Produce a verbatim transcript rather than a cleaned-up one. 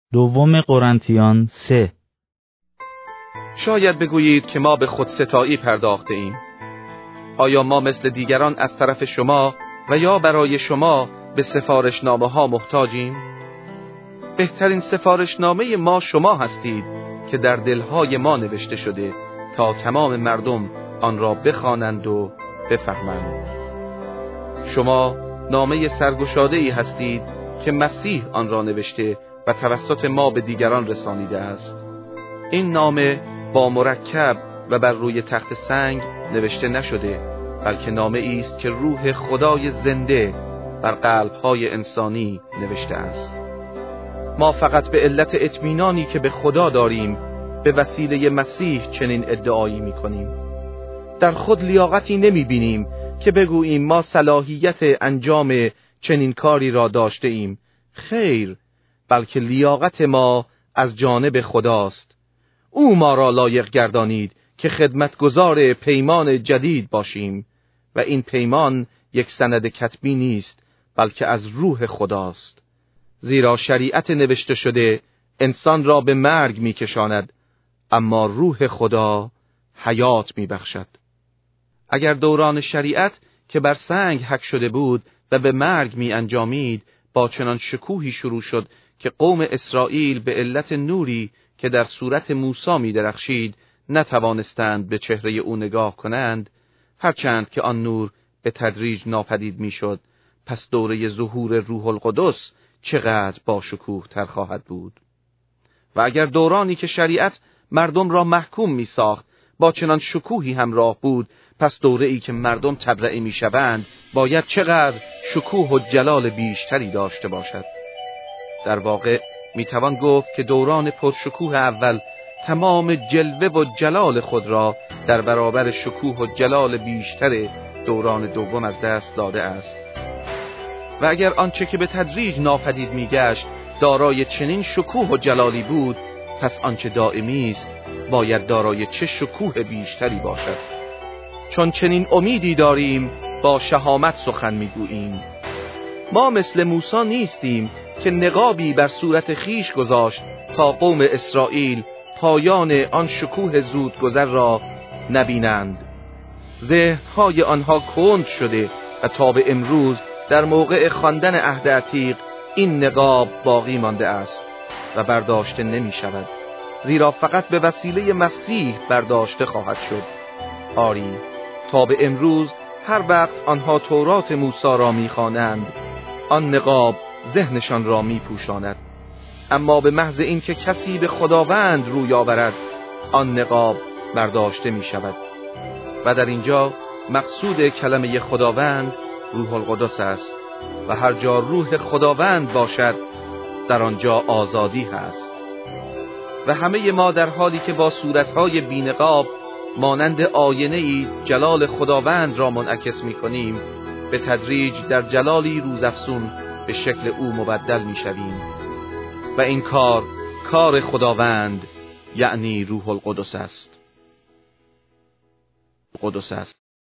دوم قرنتیان سه. شاید بگویید که ما به خودستایی پرداخته ایم. آیا ما مثل دیگران از طرف شما و یا برای شما به سفارشنامه ها محتاجیم؟ بهترین سفارشنامه ما شما هستید که در دلهای ما نوشته شده تا تمام مردم آن را بخوانند و بفهمند. شما نامه سرگشاده ای هستید که مسیح آن را نوشته و توسط ما به دیگران رسانیده است. این نامه با مرکب و بر روی تخت سنگ نوشته نشده، بلکه نامه ای است که روح خدای زنده بر قلب‌های انسانی نوشته است. ما فقط به علت اطمینانی که به خدا داریم به وسیله مسیح چنین ادعایی می‌کنیم. در خود لیاقتی نمی‌بینیم که بگوییم ما صلاحیت انجام چنین کاری را داشته ایم. خیر، بلکه لیاقت ما از جانب خداست. او ما را لایق گردانید که خدمتگزار پیمان جدید باشیم و این پیمان یک سند کتبی نیست، بلکه از روح خداست. زیرا شریعت نوشته شده انسان را به مرگ می‌کشاند، اما روح خدا حیات می‌بخشد. اگر دوران شریعت که بر سنگ حک شده بود و به مرگ می‌انجامید با چنان شکوهی شروع شد که قوم اسرائیل به علت نوری که در صورت موسی می درخشید نتوانستند به چهره او نگاه کنند، هرچند که آن نور به تدریج ناپدید می شد، پس دوره ظهور روح القدس چقدر با شکوه تر خواهد بود. و اگر دورانی که شریعت مردم را محکوم می ساخت با چنان شکوهی همراه بود، پس دوره ای که مردم تبرئه می شوند باید چقدر شکوه و جلال بیشتری داشته باشد. در واقع می توان گفت که دوران پرشکوه اول تمام جلوه و جلال خود را در برابر شکوه و جلال بیشتر دوران دوم از دست داده است. و اگر آنچه که به تدریج ناپدید می گشت دارای چنین شکوه و جلالی بود، پس آنچه دائمی است باید دارای چه شکوه بیشتری باشد. چون چنین امیدی داریم با شهامت سخن می گوییم. ما مثل موسی نیستیم که نقابی بر صورت خیش گذاشت تا قوم اسرائیل پایان آن شکوه زودگذر را نبینند. ذهن‌های آنها کند شده و تا به امروز در موقع خواندن عهد عتیق این نقاب باقی مانده است و برداشته نمی شود، زیرا فقط به وسیله مسیح برداشته خواهد شد. آری، تا به امروز هر وقت آنها تورات موسی را می خوانند، آن نقاب ذهنشان را می پوشاند، اما به محض این که کسی به خداوند روی آورد آن نقاب برداشته می شود. و در اینجا مقصود کلمه خداوند روح القدس است و هر جا روح خداوند باشد در آنجا آزادی هست. و همه ما در حالی که با صورتهای بی‌نقاب مانند آینه‌ای جلال خداوند را منعکس می کنیم، به تدریج در جلالی روزافزون به شکل او مبدل می شویم. و این کار کار خداوند یعنی روح القدس است. قدس است.